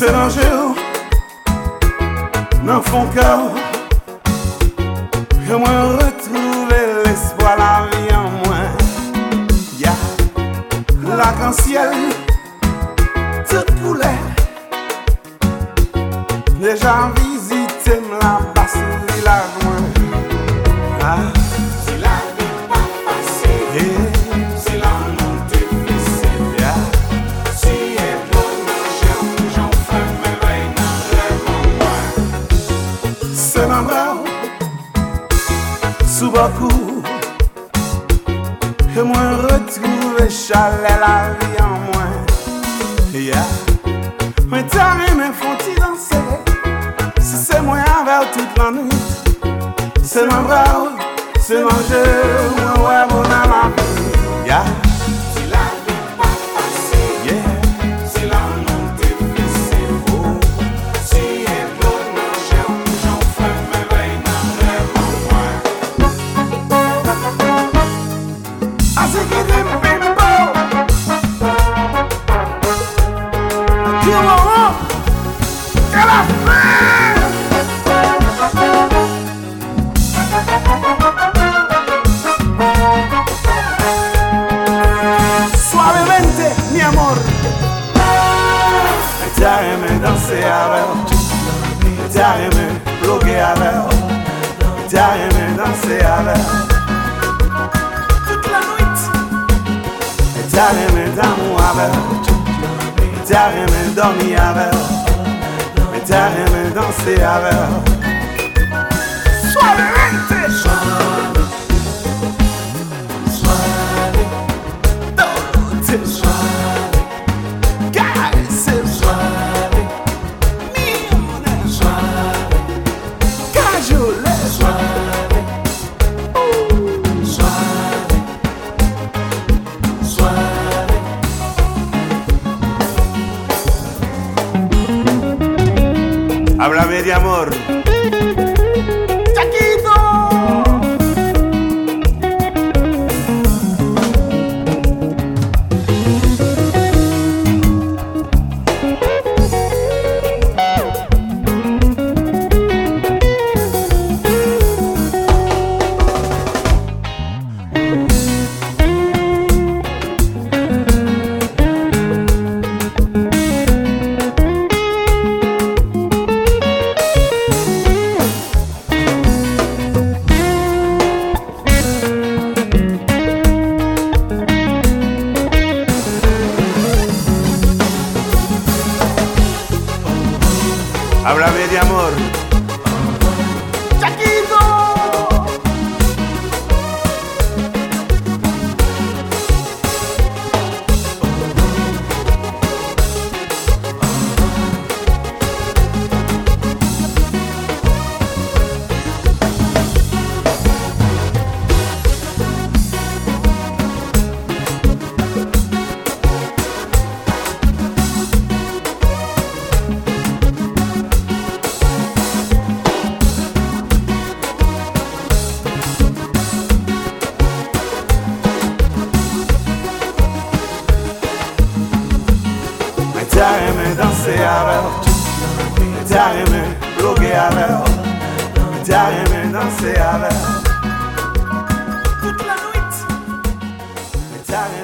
C'est l'enjeu dans mon cœur. Et moi retrouver l'espoir, la vie en moi. Ya, l'arc-en-ciel, tout coulait. Déjà visité la basse village moi. Ah, Si la vie pas facile, yeah. si la montée difficile, Yeah. si elle doit j'en fais mes veilles dans le rêve en moi. C'est l'endroit sous beaucoup. Et moi retrouver chalet la vie en moi. Yeah. Mais t'as même font-ils danser. Si c'est moi avec toute la nuit. C'est l'endroit, c'est l'enjeu. Moi ouais bon à la vie. Yeah. Si la vie pas facile, Yeah. si la montée difficile, Oh. si elle doit j'en fais mes veilles dans le rêve en moi. I say give them people. Come on. Get up, man. Suavemente, mi amor. T'as aimé danser avec. T'as aimé bloquer avec. T'as aimé danser avec. Toute la nuit. T'as aimé d'amour avec. T'as aimé dormir avec. T'as aimé danser avec. Suavemente. Háblame de amor. Chaquito. Háblame de amor. Chaquito. T'as aimé danser avec. T'as aimé bloquer avec. T'as aimé danser avec. Toute la nuit. T'as aimé